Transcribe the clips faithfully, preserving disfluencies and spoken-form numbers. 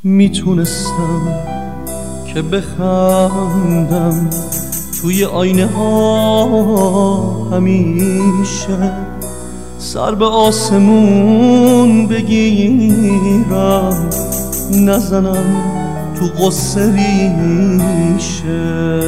میتونستم که بخندم توی آینه ها همیشه، سر به آسمون بگیرم نزنم تو قصه ریشه.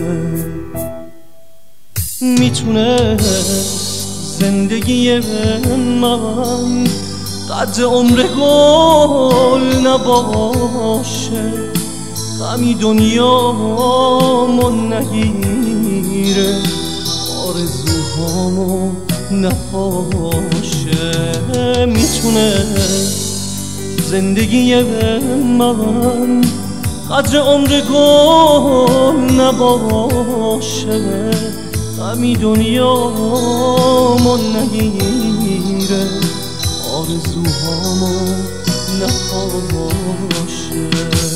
میتونست زندگی من قد عمر گل نباشه، غمی دنیامو نگیره، آرزوهامو نپاشه. میتونست زندگی من قدر عمر گل نباشه، غمی دنیامو نگیره، آرزوهامو نپاشه.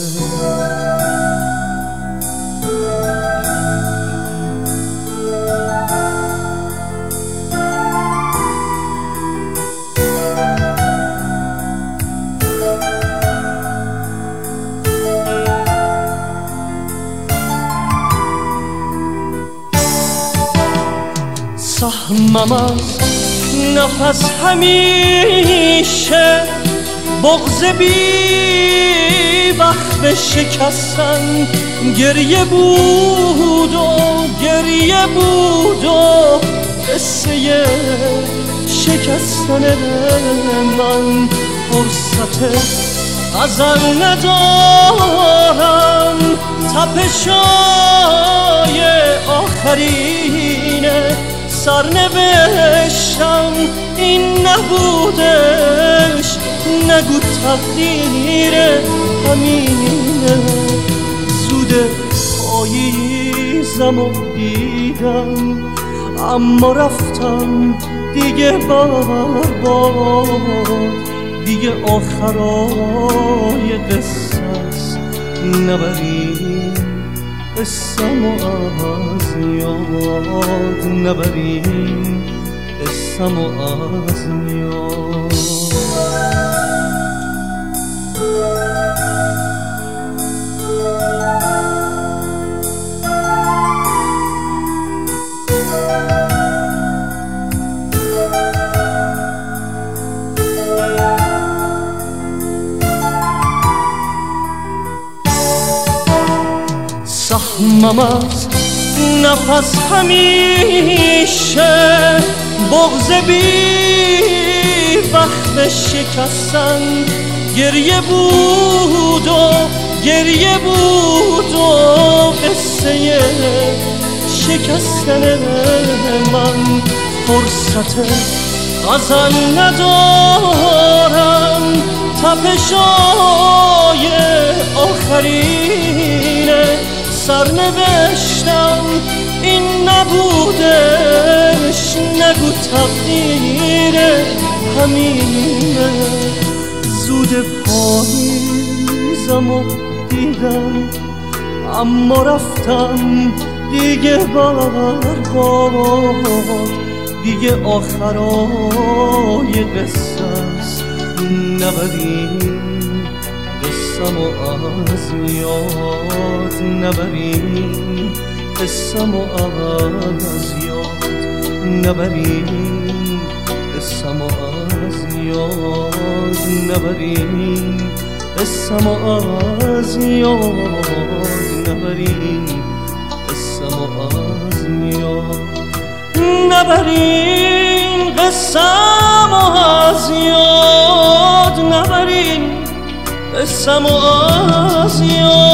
سهمم از نفس همیشه بغض بی وقت شکستن، گریه بود و گریه بود و قصه شکستن من. فرصت غزل ندارم، تپشای آخرینه، سرنوشتم این نبودش، نگو تقدیر همینه. زود پاییزم و دیدم اما رفتم دیگه برباد، دیگه آخرای قصه است، نبریم قصه‌مو از یاد، نبریم قصه‌مو از یاد. سهمم از نفس همیشه بغض بی وقت شکستن، گریه بود و گریه بود و قصه شکستن من. فرصت غزل ندارم، تپشای آخرینه، سرنوشتم این نبودش، نگو تقدیر همینه. زود پاییزم و دیدم اما رفتم دیگه برباد، دیگه آخرای قصه است، نبریم قصه‌مو از یاد، نبریم قصه‌مو از یاد، نبریم قصه‌مو از یاد، نبریم قصه‌مو از یاد، نبریم قصه‌مو از یاد، نبریم قصه‌مو از یاد، نبریم قصه‌مو از یاد.